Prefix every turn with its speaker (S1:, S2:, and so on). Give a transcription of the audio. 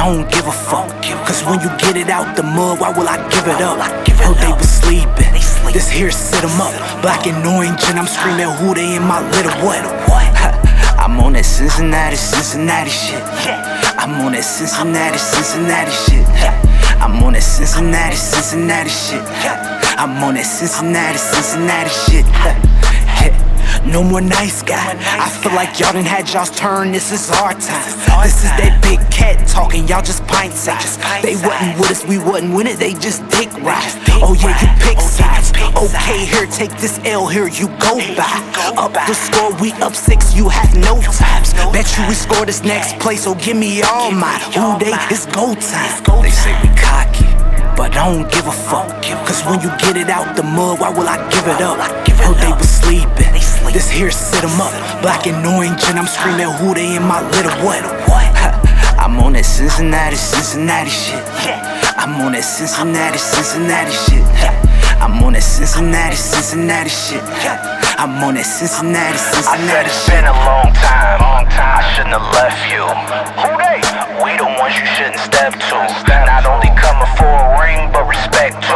S1: don't give a fuck. Cause when you get it out the mud, why will I give it up? Heard they was sleeping, this here sit 'em up. Black and orange and I'm screaming who they in my little what? I'm on that Cincinnati shit. I'm on that Cincinnati shit. I'm on that Cincinnati shit. I'm on that Cincinnati shit. No more nice guy. I feel like y'all done had y'all's turn, this is our time. This is that big cat talking, y'all just pint size. They wasn't with us, we wasn't with it, they just dick ride. Oh yeah, you pick sides. Okay, here, take this L, here you go by. Up the score, we up 6, you have no times. Bet you we score this next play, so give me all mine. Who they, it's go time. They say we cocky, but I don't give a fuck. Cause when you get it out the mud, why will I give it up? Heard they was sleeping, this here sit 'em up. Black and orange and I'm screaming who they in my little what? I'm on that Cincinnati shit. I'm on that Cincinnati shit. I'm on that Cincinnati shit. I'm on that Cincinnati
S2: I said it's been a long time. I shouldn't have left you. Who they? We the ones you shouldn't step to. Not only coming for a ring, but respect too.